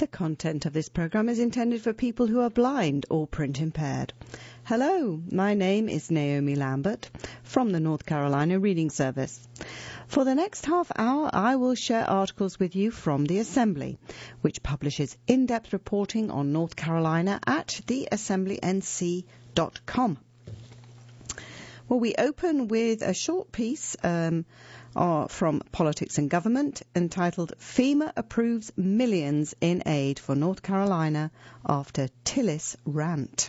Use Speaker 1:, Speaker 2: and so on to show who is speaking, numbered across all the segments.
Speaker 1: The content of this program is intended for people who are blind or print impaired. Hello, my name is Naomi Lambert from the North Carolina Reading Service. For the next half hour, I will share articles with you from the Assembly, which publishes in-depth reporting on North Carolina at theassemblync.com. Well, we open with a short piece from Politics and Government entitled FEMA Approves Millions in Aid for North Carolina After Tillis Rant.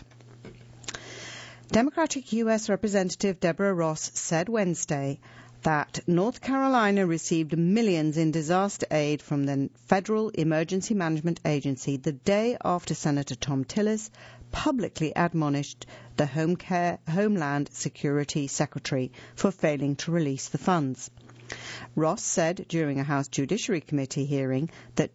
Speaker 1: Democratic U.S. Representative Deborah Ross said Wednesday that North Carolina received millions in disaster aid from the Federal Emergency Management Agency the day after Senator Thom Tillis publicly admonished the Homeland Security Secretary for failing to release the funds. Ross said during a House Judiciary Committee hearing that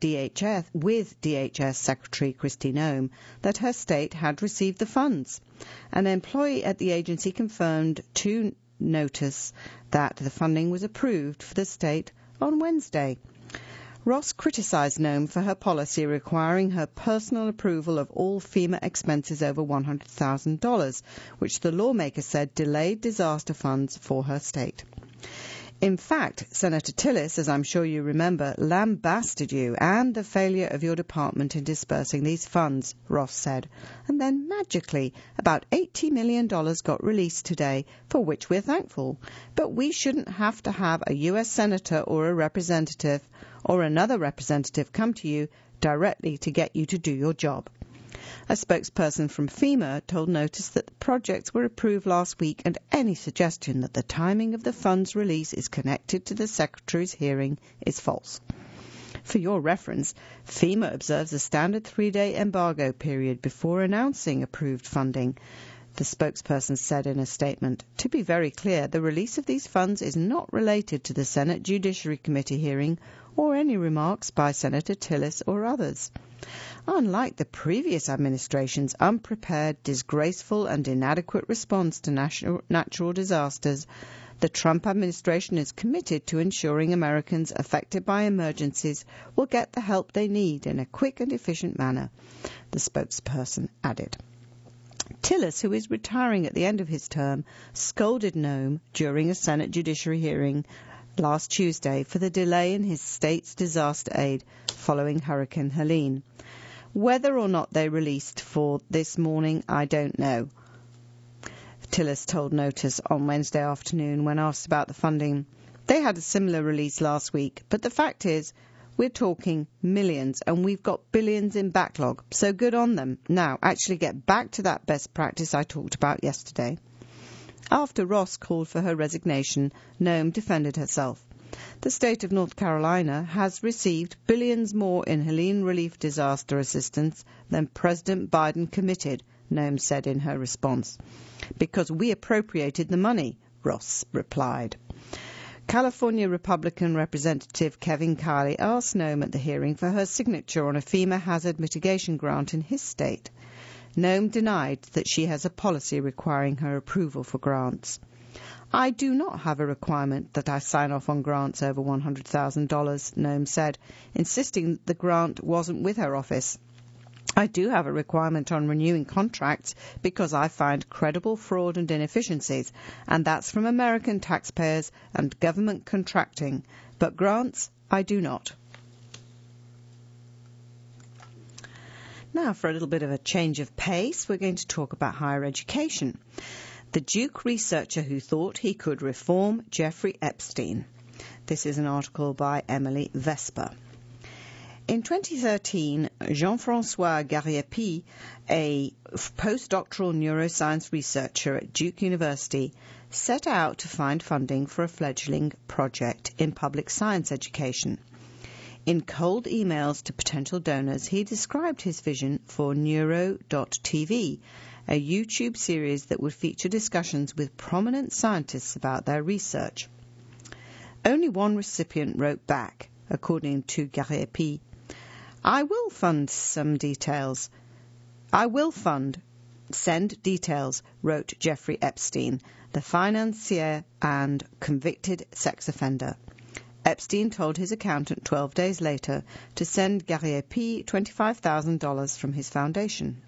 Speaker 1: DHS Secretary Kristi Noem that her state had received the funds. An employee at the agency confirmed to notice that the funding was approved for the state on Wednesday. Ross criticized Noem for her policy requiring her personal approval of all FEMA expenses over $100,000, which the lawmaker said delayed disaster funds for her state. In fact, Senator Tillis, as I'm sure you remember, lambasted you and the failure of your department in dispersing these funds, Ross said. And then, magically, about $80 million got released today, for which we're thankful. But we shouldn't have to have a U.S. senator or a representative or another representative come to you directly to get you to do your job. A spokesperson from FEMA told Notice that the projects were approved last week and any suggestion that the timing of the funds release is connected to the Secretary's hearing is false. For your reference, FEMA observes a standard 3-day embargo period before announcing approved funding, the spokesperson said in a statement. To be very clear, the release of these funds is not related to the Senate Judiciary Committee hearing or any remarks by Senator Tillis or others. Unlike the previous administration's unprepared, disgraceful and inadequate response to natural disasters, the Trump administration is committed to ensuring Americans affected by emergencies will get the help they need in a quick and efficient manner, the spokesperson added. Tillis, who is retiring at the end of his term, scolded Noem during a Senate Judiciary hearing last Tuesday for the delay in his state's disaster aid following Hurricane Helene. Whether or not they released for this morning, I don't know, Tillis told Notice on Wednesday afternoon when asked about the funding. They had a similar release last week, but the fact is, we're talking millions and we've got billions in backlog, so good on them. Now, actually get back to that best practice I talked about yesterday. After Ross called for her resignation, Noem defended herself. The state of North Carolina has received billions more in Helene relief disaster assistance than President Biden committed, Noem said in her response. Because we appropriated the money, Ross replied. California Republican Representative Kevin Kiley asked Noem at the hearing for her signature on a FEMA hazard mitigation grant in his state. Noem denied that she has a policy requiring her approval for grants. I do not have a requirement that I sign off on grants over $100,000, Noem said, insisting the grant wasn't with her office. I do have a requirement on renewing contracts because I find credible fraud and inefficiencies, and that's from American taxpayers and government contracting. But grants, I do not. Now, for a little bit of a change of pace, we're going to talk about higher education. The Duke researcher who thought he could reform Jeffrey Epstein. This is an article by Emily Vesper. In 2013, Jean-François Gariepi, a postdoctoral neuroscience researcher at Duke University, set out to find funding for a fledgling project in public science education. In cold emails to potential donors, he described his vision for Neuro.tv, a YouTube series that would feature discussions with prominent scientists about their research. Only one recipient wrote back, according to Gariepi. I will send details, wrote Jeffrey Epstein, the financier and convicted sex offender. Epstein told his accountant 12 days later to send Gariepi $25,000 from his foundation.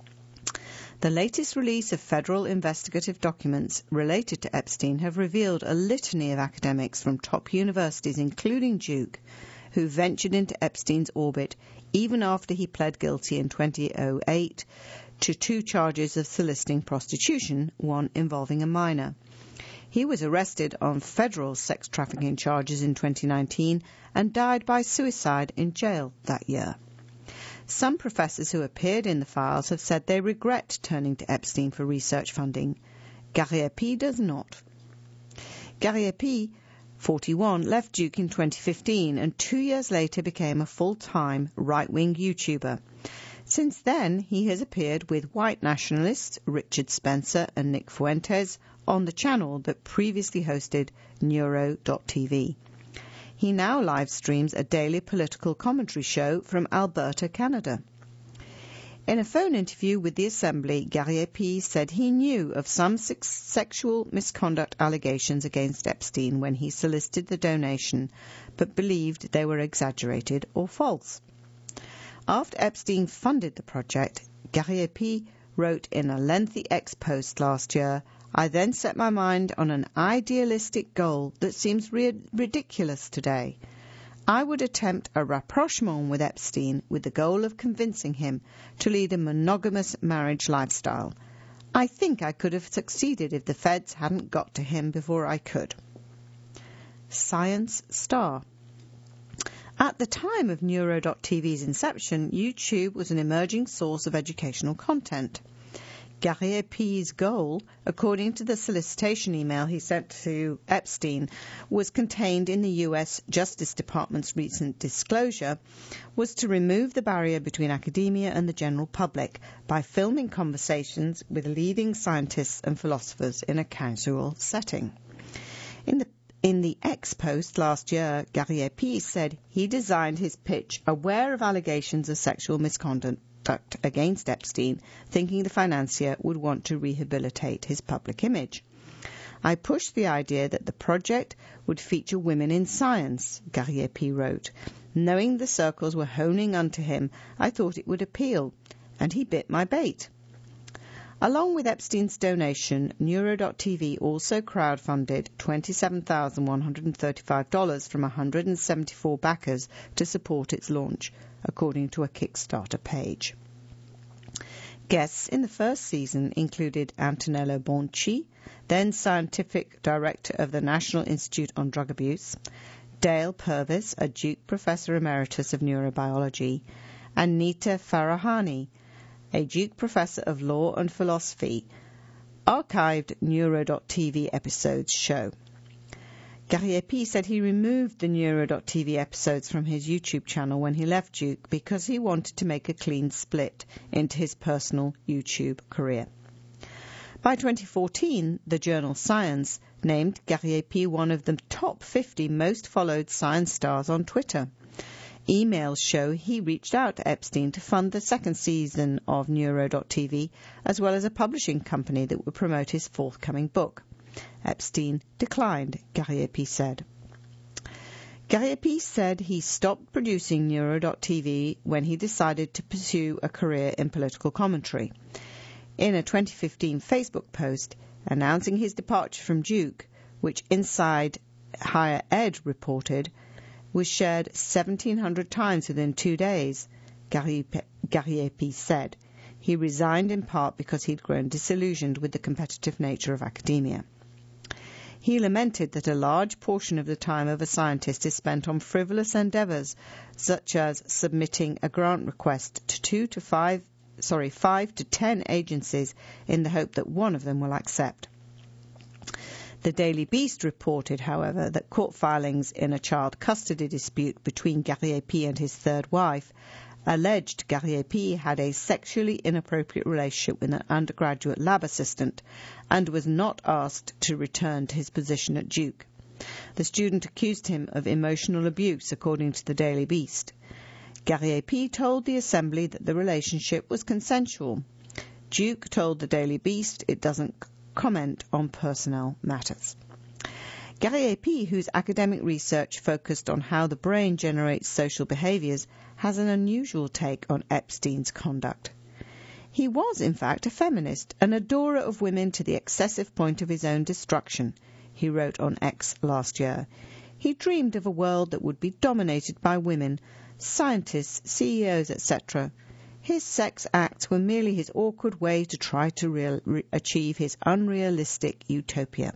Speaker 1: The latest release of federal investigative documents related to Epstein have revealed a litany of academics from top universities, including Duke, who ventured into Epstein's orbit even after he pled guilty in 2008 to 2 charges of soliciting prostitution, one involving a minor. He was arrested on federal sex trafficking charges in 2019 and died by suicide in jail that year. Some professors who appeared in the files have said they regret turning to Epstein for research funding. Gariepi does not. Gariepi, 41, left Duke in 2015 and 2 years later became a full-time right-wing YouTuber. Since then, he has appeared with white nationalists Richard Spencer and Nick Fuentes on the channel that previously hosted Neuro.tv. He now live streams a daily political commentary show from Alberta, Canada. In a phone interview with the Assembly, Gariepi said he knew of some sexual misconduct allegations against Epstein when he solicited the donation, but believed they were exaggerated or false. After Epstein funded the project, Gariepi wrote in a lengthy X post last year, "I then set my mind on an idealistic goal that seems ridiculous today. I would attempt a rapprochement with Epstein with the goal of convincing him to lead a monogamous marriage lifestyle. I think I could have succeeded if the feds hadn't got to him before I could." Science Star. At the time of Neuro.tv's inception, YouTube was an emerging source of educational content. Gariepi's goal, according to the solicitation email he sent to Epstein, was contained in the U.S. Justice Department's recent disclosure, was to remove the barrier between academia and the general public by filming conversations with leading scientists and philosophers in a casual setting. In the X post last year, Gariepi said he designed his pitch aware of allegations of sexual misconduct against Epstein, thinking the financier would want to rehabilitate his public image. "I pushed the idea that the project would feature women in science," Gariepi wrote. "Knowing the circles were honing onto him, I thought it would appeal, and he bit my bait." Along with Epstein's donation, Neuro.tv also crowdfunded $27,135 from 174 backers to support its launch, according to a Kickstarter page. Guests in the first season included Antonello Bonci, then Scientific Director of the National Institute on Drug Abuse, Dale Purvis, a Duke Professor Emeritus of Neurobiology, and Nita Farahani, a Duke Professor of Law and Philosophy. Archived Neuro.tv episodes show. Gariepi said he removed the Neuro.tv episodes from his YouTube channel when he left Duke because he wanted to make a clean split into his personal YouTube career. By 2014, the journal Science named Gariepi one of the top 50 most followed science stars on Twitter. Emails show he reached out to Epstein to fund the second season of Neuro.tv, as well as a publishing company that would promote his forthcoming book. Epstein declined, Gariepi said. Gariepi said he stopped producing Neuro.tv when he decided to pursue a career in political commentary. In a 2015 Facebook post announcing his departure from Duke, which Inside Higher Ed reported, was shared 1,700 times within 2 days, Gariepi said. He resigned in part because he'd grown disillusioned with the competitive nature of academia. He lamented that a large portion of the time of a scientist is spent on frivolous endeavours, such as submitting a grant request to 5 to 10 agencies in the hope that one of them will accept. The Daily Beast reported, however, that court filings in a child custody dispute between Gariepi and his third wife alleged Gariepi had a sexually inappropriate relationship with an undergraduate lab assistant and was not asked to return to his position at Duke. The student accused him of emotional abuse, according to the Daily Beast. Gariepi told the Assembly that the relationship was consensual. Duke told the Daily Beast it doesn't comment on personnel matters. Gary Ap, whose academic research focused on how the brain generates social behaviours, has an unusual take on Epstein's conduct. He was, in fact, a feminist, an adorer of women to the excessive point of his own destruction, he wrote on X last year. He dreamed of a world that would be dominated by women, scientists, CEOs, etc. His sex acts were merely his awkward way to try to achieve his unrealistic utopia.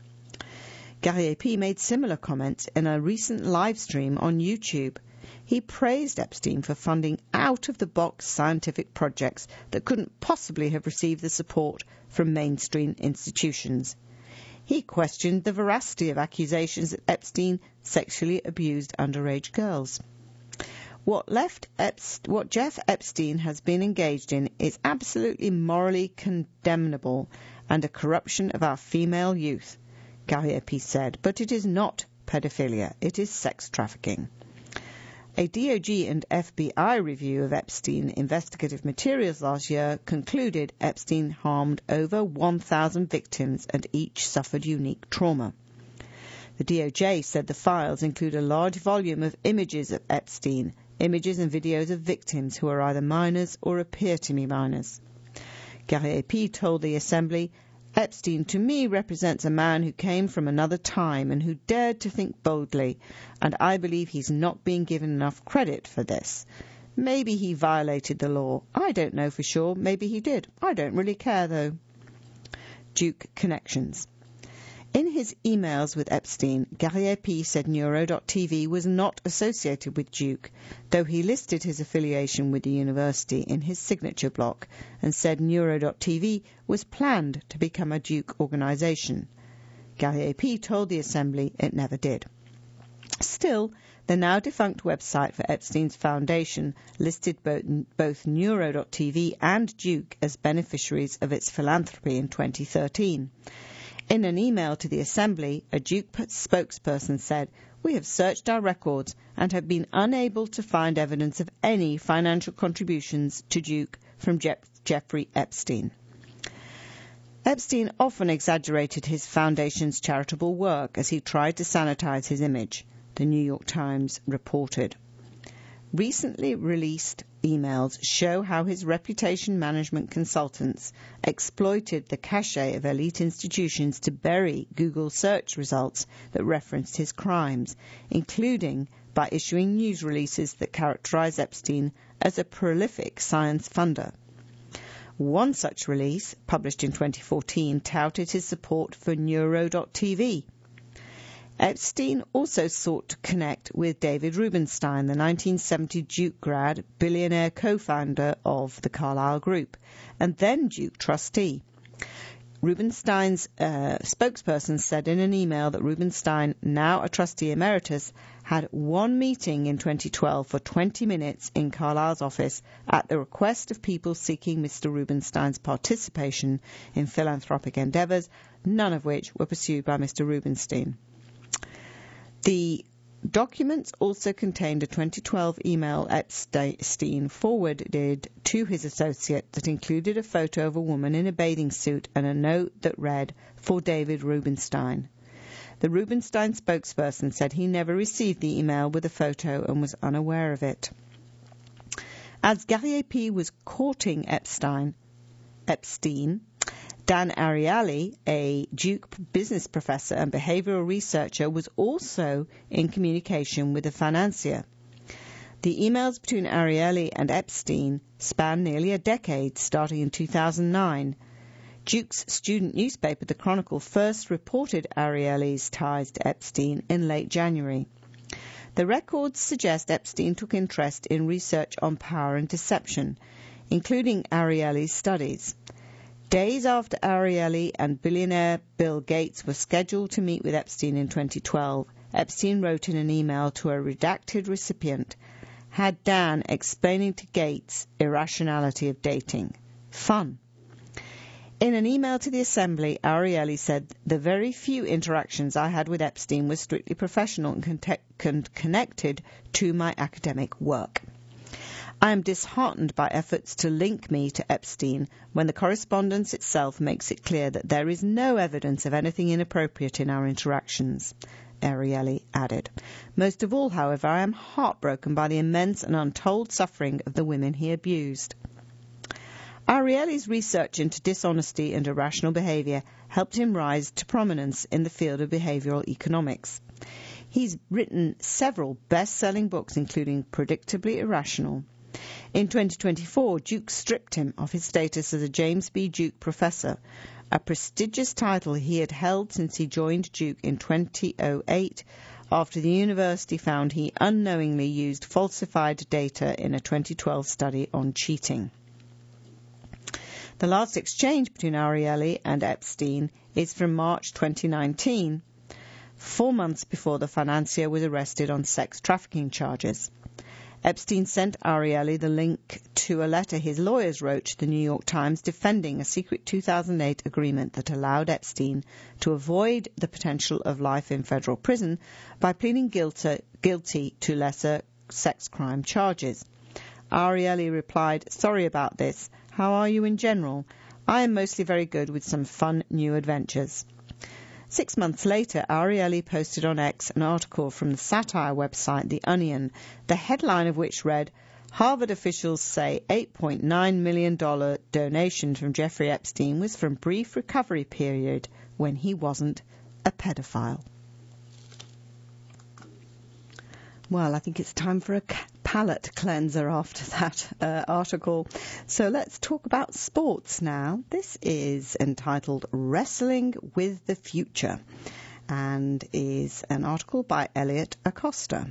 Speaker 1: Gary Ap made similar comments in a recent live stream on YouTube. He praised Epstein for funding out-of-the-box scientific projects that couldn't possibly have received the support from mainstream institutions. He questioned the veracity of accusations that Epstein sexually abused underage girls. What Jeff Epstein has been engaged in is absolutely morally condemnable and a corruption of our female youth, Gary Ap said, but it is not pedophilia, it is sex trafficking. A DOJ and FBI review of Epstein investigative materials last year concluded Epstein harmed over 1,000 victims and each suffered unique trauma. The DOJ said the files include a large volume of images of Epstein, images and videos of victims who are either minors or appear to be minors. Gary Ap told the Assembly, Epstein to me represents a man who came from another time and who dared to think boldly, and I believe he's not being given enough credit for this. Maybe he violated the law. I don't know for sure. Maybe he did. I don't really care, though. Duke Connections. In his emails with Epstein, Gary Ap said Neuro.tv was not associated with Duke, though he listed his affiliation with the university in his signature block and said Neuro.tv was planned to become a Duke organization. Gary Ap told the Assembly it never did. Still, the now-defunct website for Epstein's foundation listed both Neuro.tv and Duke as beneficiaries of its philanthropy in 2013. In an email to the Assembly, a Duke spokesperson said, "We have searched our records and have been unable to find evidence of any financial contributions to Duke from Jeffrey Epstein." Epstein often exaggerated his foundation's charitable work as he tried to sanitize his image, the New York Times reported. Recently released emails show how his reputation management consultants exploited the cachet of elite institutions to bury Google search results that referenced his crimes, including by issuing news releases that characterize Epstein as a prolific science funder. One such release, published in 2014, touted his support for Neuro.tv. Epstein also sought to connect with David Rubenstein, the 1970 Duke grad, billionaire co-founder of the Carlyle Group, and then Duke trustee. Rubenstein's spokesperson said in an email that Rubenstein, now a trustee emeritus, had one meeting in 2012 for 20 minutes in Carlyle's office at the request of people seeking Mr. Rubenstein's participation in philanthropic endeavors, none of which were pursued by Mr. Rubenstein. The documents also contained a 2012 email Epstein forwarded to his associate that included a photo of a woman in a bathing suit and a note that read, "For David Rubenstein." The Rubenstein spokesperson said he never received the email with the photo and was unaware of it. As Gary Ap was courting Epstein, Dan Ariely, a Duke business professor and behavioral researcher, was also in communication with the financier. The emails between Ariely and Epstein span nearly a decade, starting in 2009. Duke's student newspaper, The Chronicle, first reported Ariely's ties to Epstein in late January. The records suggest Epstein took interest in research on power and deception, including Ariely's studies. Days after Ariely and billionaire Bill Gates were scheduled to meet with Epstein in 2012, Epstein wrote in an email to a redacted recipient, "Had Dan explaining to Gates irrationality of dating. Fun." In an email to the Assembly, Ariely said, "The very few interactions I had with Epstein were strictly professional and connected to my academic work. I am disheartened by efforts to link me to Epstein when the correspondence itself makes it clear that there is no evidence of anything inappropriate in our interactions, Ariely added. Most of all, however, I am heartbroken by the immense and untold suffering of the women he abused. Ariely's research into dishonesty and irrational behaviour helped him rise to prominence in the field of behavioural economics. He's written several best-selling books, including Predictably Irrational. In 2024, Duke stripped him of his status as a James B. Duke Professor, a prestigious title he had held since he joined Duke in 2008, after the university found he unknowingly used falsified data in a 2012 study on cheating. The last exchange between Ariely and Epstein is from March 2019, 4 months before the financier was arrested on sex trafficking charges. Epstein sent Ariely the link to a letter his lawyers wrote to the New York Times defending a secret 2008 agreement that allowed Epstein to avoid the potential of life in federal prison by pleading guilty to lesser sex crime charges. Ariely replied, "Sorry about this. How are you in general? I am mostly very good with some fun new adventures." 6 months later, Ariely posted on X an article from the satire website The Onion, the headline of which read, "Harvard officials say $8.9 million donation from Jeffrey Epstein was from brief recovery period when he wasn't a pedophile." Well, I think it's time for a palate cleanser after that article. So let's talk about sports now. This is entitled Wrestling with the Future and is an article by Elliot Acosta.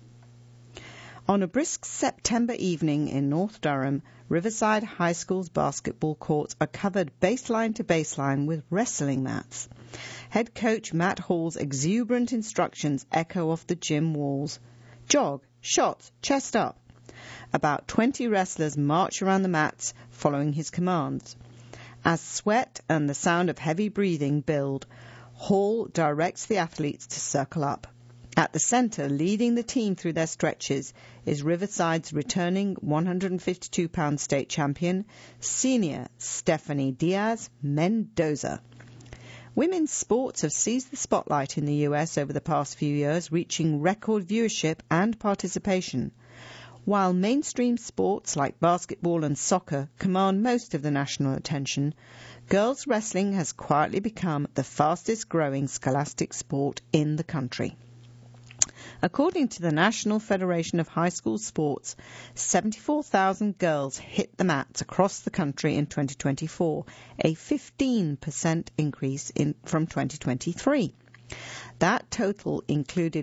Speaker 1: On a brisk September evening in North Durham, Riverside High School's basketball courts are covered baseline to baseline with wrestling mats. Head coach Matt Hall's exuberant instructions echo off the gym walls. Jog, shots, chest up. About 20 wrestlers march around the mats following his commands. As sweat and the sound of heavy breathing build, Hall directs the athletes to circle up. At the center, leading the team through their stretches, is Riverside's returning 152-pound state champion, senior Stephanie Diaz Mendoza. Women's sports have seized the spotlight in the US over the past few years, reaching record viewership and participation. While mainstream sports like basketball and soccer command most of the national attention, girls wrestling has quietly become the fastest growing scholastic sport in the country. According to the National Federation of High School Sports, 74,000 girls hit the mats across the country in 2024, a 15% increase from 2023. That total included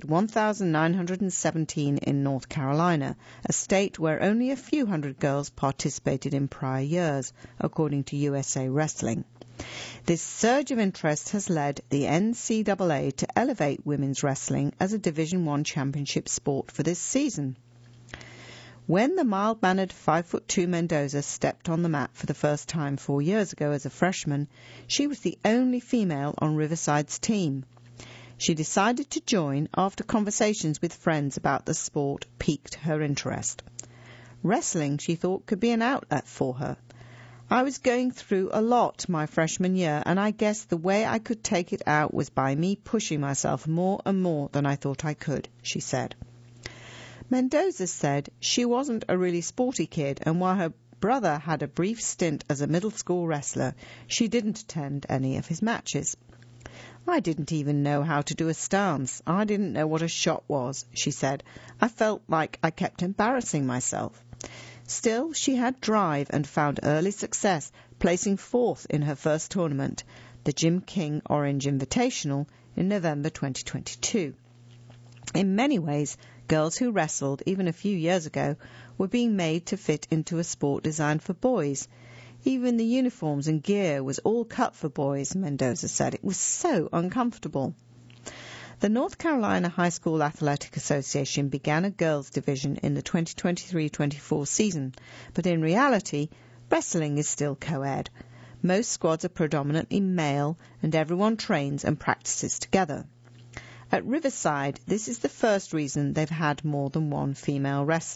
Speaker 1: 1,917 in North Carolina, a state where only a few hundred girls participated in prior years, according to USA Wrestling. This surge of interest has led the NCAA to elevate women's wrestling as a Division I championship sport for this season. When the mild-mannered 5'2" Mendoza stepped on the mat for the first time 4 years ago as a freshman, she was the only female on Riverside's team. She decided to join after conversations with friends about the sport piqued her interest. Wrestling, she thought, could be an outlet for her. "I was going through a lot my freshman year, and I guess the way I could take it out was by me pushing myself more and more than I thought I could," she said. Mendoza said she wasn't a really sporty kid, and while her brother had a brief stint as a middle school wrestler, she didn't attend any of his matches. "I didn't even know how to do a stance. I didn't know what a shot was," she said. "I felt like I kept embarrassing myself." Still, she had drive and found early success, placing 4th in her first tournament, the Jim King Orange Invitational, in November 2022. In many ways, girls who wrestled, even a few years ago, were being made to fit into a sport designed for boys. Even the uniforms and gear was all cut for boys, Mendoza said. It was so uncomfortable. The North Carolina High School Athletic Association began a girls' division in the 2023-24 season, but in reality, wrestling is still co-ed. Most squads are predominantly male, and everyone trains and practices together. At Riverside, this is the first reason they've had more than one female wrestler.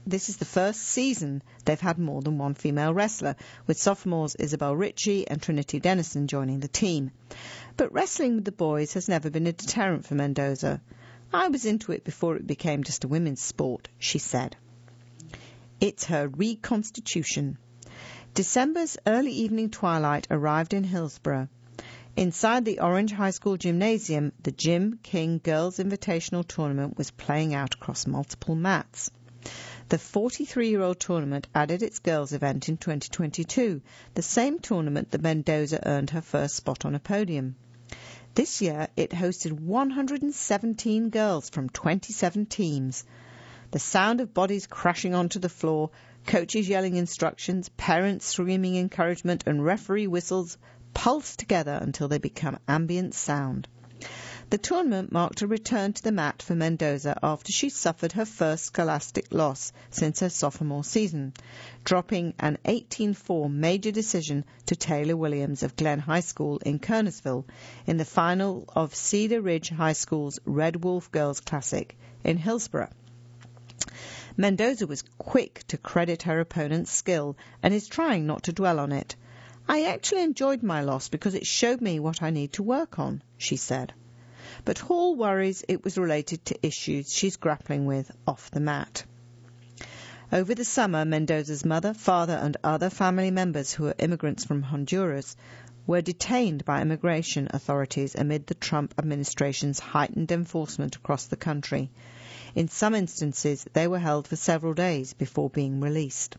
Speaker 1: this is the first season they've had more than one female wrestler, with sophomores Isabel Ritchie and Trinity Dennison joining the team. But wrestling with the boys has never been a deterrent for Mendoza. I was into it before it became just a women's sport, she said. It's her reconstitution. December's early evening twilight arrived in Hillsborough. Inside the Orange High School gymnasium, the Jim King Girls Invitational Tournament was playing out across multiple mats. The 43-year-old tournament added its girls event in 2022, the same tournament that Mendoza earned her first spot on a podium. This year, it hosted 117 girls from 27 teams. The sound of bodies crashing onto the floor, coaches yelling instructions, parents screaming encouragement, and referee whistles pulse together until they become ambient sound. The tournament marked a return to the mat for Mendoza after she suffered her first scholastic loss since her sophomore season, dropping an 18-4 major decision to Taylor Williams of Glen High School in Kernersville in the final of Cedar Ridge High School's Red Wolf Girls Classic in Hillsborough. Mendoza was quick to credit her opponent's skill and is trying not to dwell on it. I actually enjoyed my loss because it showed me what I need to work on, she said. But Hall worries it was related to issues she's grappling with off the mat. Over the summer, Mendoza's mother, father and other family members who are immigrants from Honduras were detained by immigration authorities amid the Trump administration's heightened enforcement across the country. In some instances, they were held for several days before being released.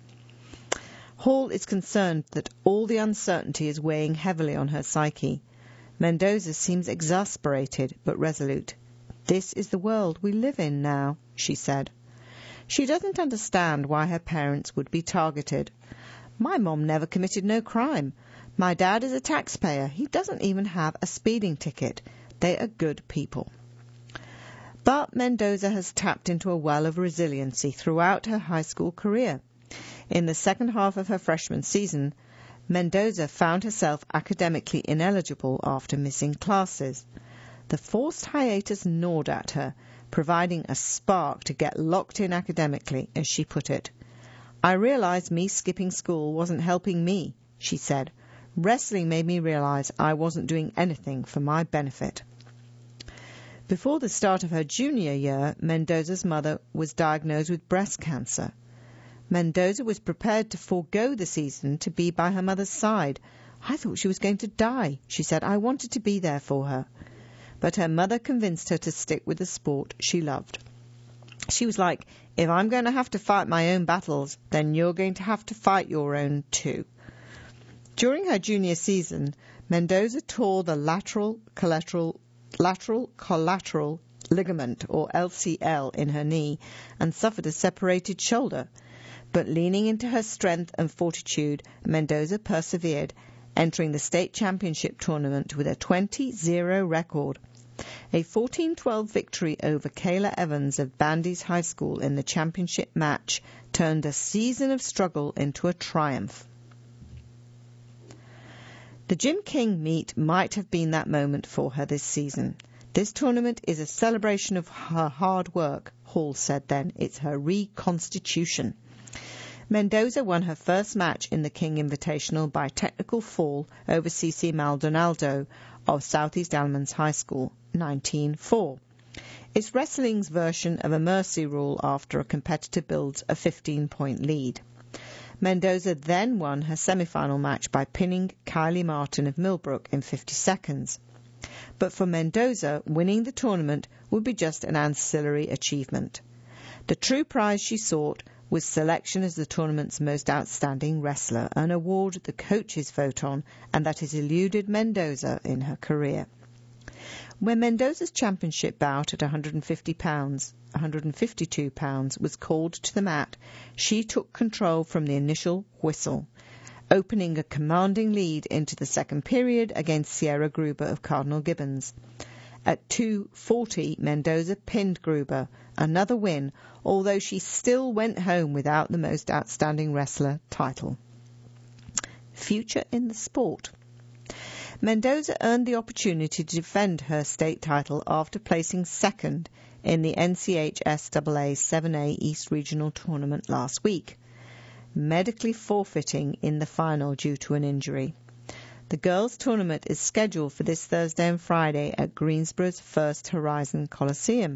Speaker 1: Hall is concerned that all the uncertainty is weighing heavily on her psyche. Mendoza seems exasperated but resolute. This is the world we live in now, she said. She doesn't understand why her parents would be targeted. My mom never committed no crime. My dad is a taxpayer. He doesn't even have a speeding ticket. They are good people. But Mendoza has tapped into a well of resiliency throughout her high school career. In the second half of her freshman season, Mendoza found herself academically ineligible after missing classes. The forced hiatus gnawed at her, providing a spark to get locked in academically, as she put it. I realized me skipping school wasn't helping me, she said. Wrestling made me realize I wasn't doing anything for my benefit. Before the start of her junior year, Mendoza's mother was diagnosed with breast cancer. Mendoza was prepared to forego the season to be by her mother's side. I thought she was going to die, she said. I wanted to be there for her. But her mother convinced her to stick with the sport she loved. She was like, if I'm going to have to fight my own battles, then you're going to have to fight your own too. During her junior season, Mendoza tore the lateral collateral ligament, or LCL, in her knee and suffered a separated shoulder. But leaning into her strength and fortitude, Mendoza persevered, entering the state championship tournament with a 20-0 record. A 14-12 victory over Kayla Evans of Bandy's High School in the championship match turned a season of struggle into a triumph. The Jim King meet might have been that moment for her this season. This tournament is a celebration of her hard work, Hall said then. It's her reconstitution. Mendoza won her first match in the King Invitational by technical fall over Cece Maldonado of Southeast Allemans High School, 19-4. It's wrestling's version of a mercy rule after a competitor builds a 15-point lead. Mendoza then won her semi-final match by pinning Kylie Martin of Millbrook in 50 seconds. But for Mendoza, winning the tournament would be just an ancillary achievement. The true prize she sought was selection as the tournament's most outstanding wrestler, an award the coaches vote on and that has eluded Mendoza in her career. When Mendoza's championship bout at 152 pounds was called to the mat, she took control from the initial whistle, opening a commanding lead into the second period against Sierra Gruber of Cardinal Gibbons. At 2:40, Mendoza pinned Gruber, another win, although she still went home without the most outstanding wrestler title. Future in the sport. Mendoza earned the opportunity to defend her state title after placing second in the NCHSAA 7A East Regional Tournament last week, medically forfeiting in the final due to an injury. The girls' tournament is scheduled for this Thursday and Friday at Greensborough's First Horizon Coliseum.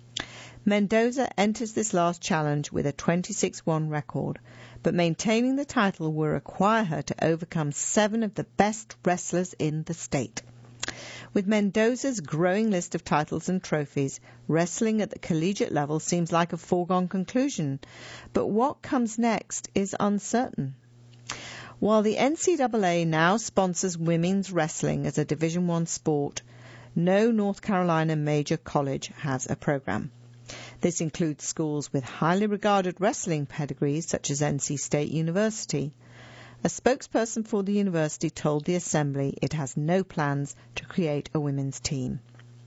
Speaker 1: Mendoza enters this last challenge with a 26-1 record, but maintaining the title will require her to overcome 7 of the best wrestlers in the state. With Mendoza's growing list of titles and trophies, wrestling at the collegiate level seems like a foregone conclusion, but what comes next is uncertain. While the NCAA now sponsors women's wrestling as a Division I sport, no North Carolina major college has a program. This includes schools with highly regarded wrestling pedigrees such as NC State University. A spokesperson for the university told the Assembly it has no plans to create a women's team.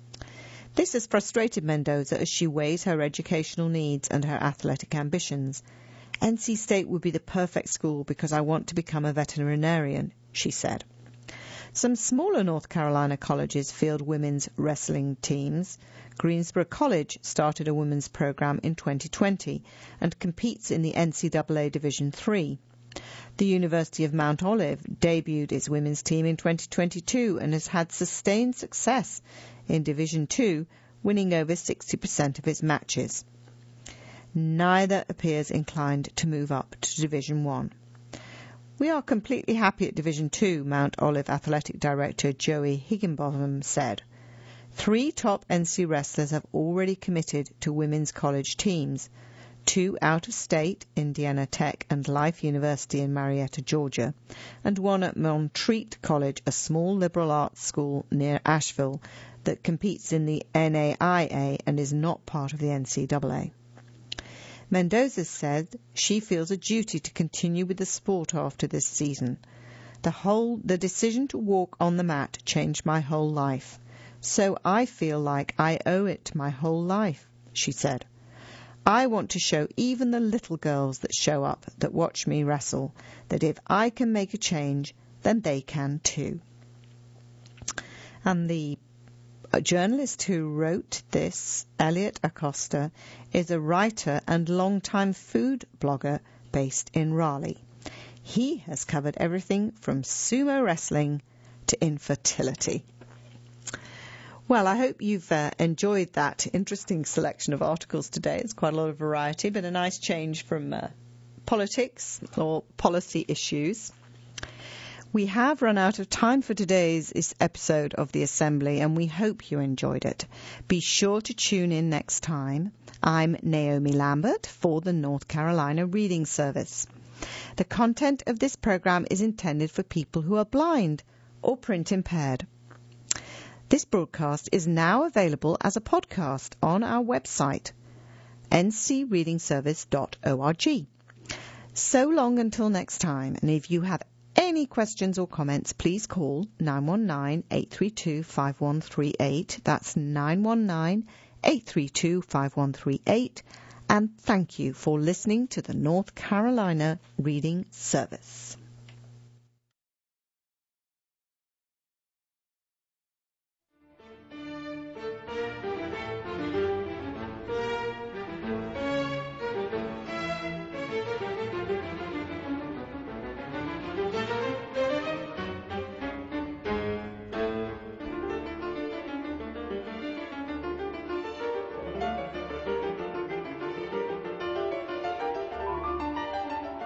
Speaker 1: This has frustrated Mendoza as she weighs her educational needs and her athletic ambitions. NC State would be the perfect school because I want to become a veterinarian, she said. Some smaller North Carolina colleges field women's wrestling teams. Greensboro College started a women's program in 2020 and competes in the NCAA Division III. The University of Mount Olive debuted its women's team in 2022 and has had sustained success in Division II, winning over 60% of its matches. Neither appears inclined to move up to Division I. We are completely happy at Division II, Mount Olive Athletic Director Joey Higginbotham said. 3 top NC wrestlers have already committed to women's college teams, 2 out of state, Indiana Tech and Life University in Marietta, Georgia, and 1 at Montreat College, a small liberal arts school near Asheville that competes in the NAIA and is not part of the NCAA. Mendoza said she feels a duty to continue with the sport after this season. The decision to walk on the mat changed my whole life. So I feel like I owe it my whole life, she said. I want to show even the little girls that show up, that watch me wrestle, that if I can make a change, then they can too. And the journalist who wrote this, Elliot Acosta, is a writer and longtime food blogger based in Raleigh. He has covered everything from sumo wrestling to infertility. Well, I hope you've enjoyed that interesting selection of articles today. It's quite a lot of variety, but a nice change from politics or policy issues. We have run out of time for today's episode of the Assembly, and we hope you enjoyed it. Be sure to tune in next time. I'm Naomi Lambert for the North Carolina Reading Service. The content of this program is intended for people who are blind or print impaired. This broadcast is now available as a podcast on our website, ncreadingservice.org. So long until next time, and if you have any questions or comments, please call 919-832-5138. That's 919-832-5138. And thank you for listening to the North Carolina Reading Service.